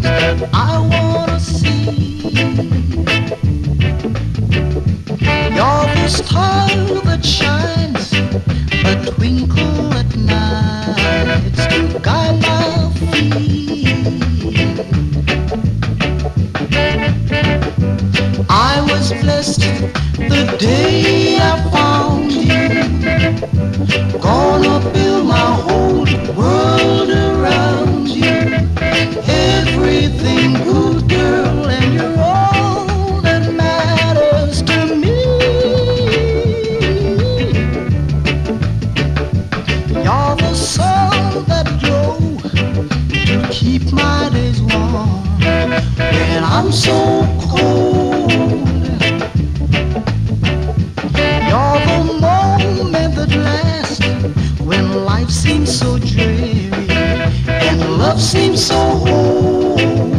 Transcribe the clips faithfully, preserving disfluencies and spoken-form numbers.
I wanna see. You're the star that shines, a twinkle at night to guide my feet. I was blessed the day I found you. Gonna build my whole world around you. Everything good, girl, and you're all that matters to me. You're the sun that glow to keep my days warm when I'm so cold. You're the moment that lasts when life seems so dreary and love seems so old.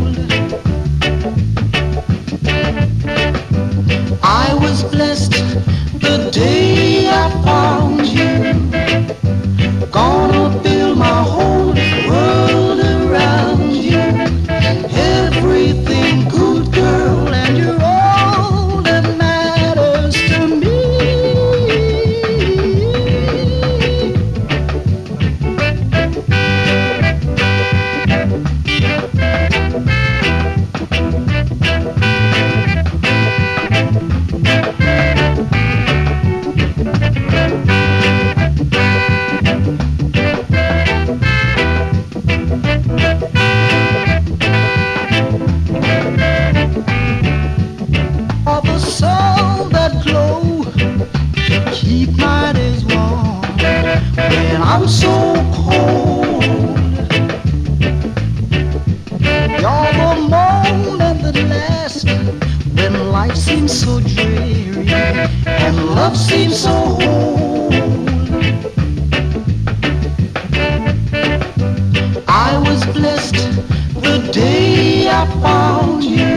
I was blessed the day I found you. Gonna build my whole world around you. Everything good, girl, and you're all that matters to me. All the sun that glow to keep my days warm when I'm so cold. You're the moment that lasts when life seems so dreary and love seems so old. I was blessed the day I found you.